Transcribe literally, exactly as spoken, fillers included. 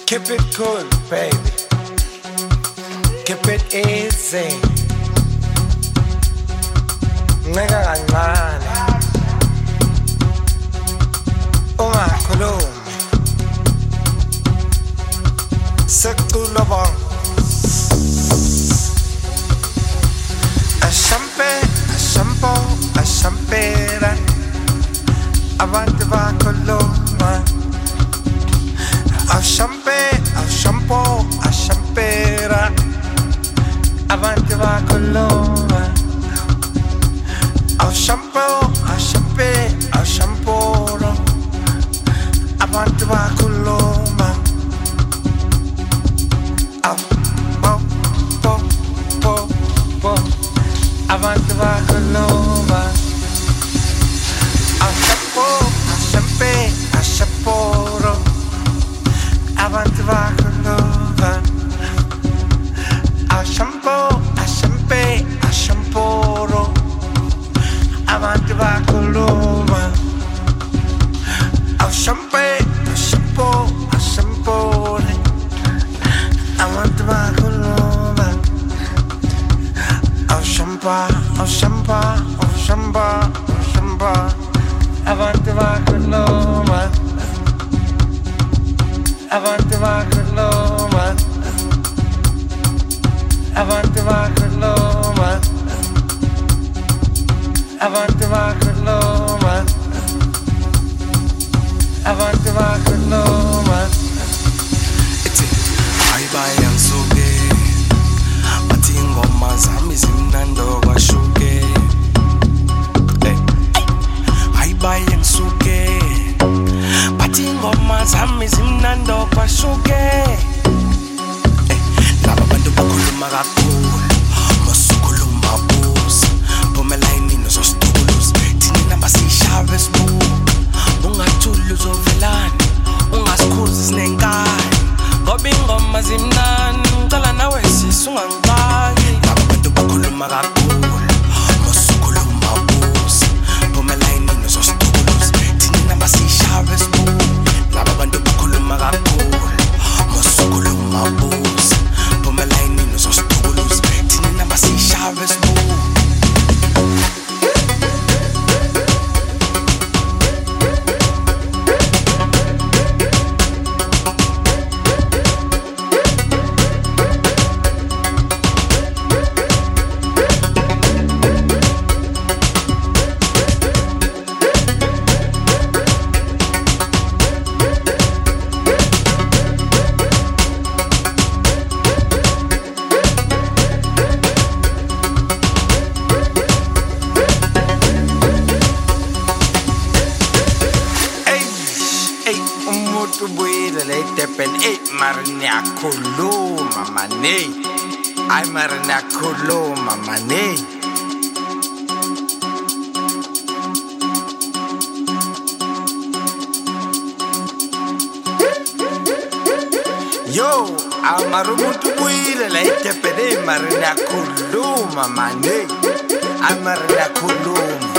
Keep it cool, baby. Keep it easy. Nigga kancane. Ungakhulumi. Sekulo bong. Ashampe, ashampo, ashampera. Abantu bakhuluma. Ashampe, ashampo, ashampera. Abantu bakhuluma. Ashampo, ashampe, ashamporo. Abantu bakhuluma. Aw, po, po, po, po. Abantu bakhuluma. Ashampo, ashampe, ashamporo. Abantu bakhuluma. Ashampo, ashampe, ashamporo. Abantu bakhuluma. Ashampe, ashampo, ashampore. Abantu bakhuluma. Ashampa, ashampa, ashampa, ashampa. Abantu bakhuluma. Abantu bakhuluma. Abantu bakhuluma. Abantu bakhuluma. Abantu bakhuluma. Ethi ayibaya ngisuke bathi ingoma zami zimnando kwashuke. Eh ayibaya ngisuke bathi ingoma zami zimnando kwashuke. Eh laba bantu bakhuluma kakhulu masukhuluma busa bomelayini nozosituluzi thina namba sishave sibu ungathuli uzovelana ungasikhuzi sinenkani ngoba ingoma zimnani ngicela nawe sisungangibaki laba bantu bakhuluma kakhulu masukhuluma busa bomelayini nozosituluzi thina namba sishave sibu laba bantu bakhuluma kakhulu masukhuluma busa bomelayini nozosituluzi thina namba sishave sibu. Niyakhuluma mane, ay mara niyakhuluma mane. Yo, amara umuntu ubuyile la etepeni mara niyakhuluma mane, ay mara niyakhuluma.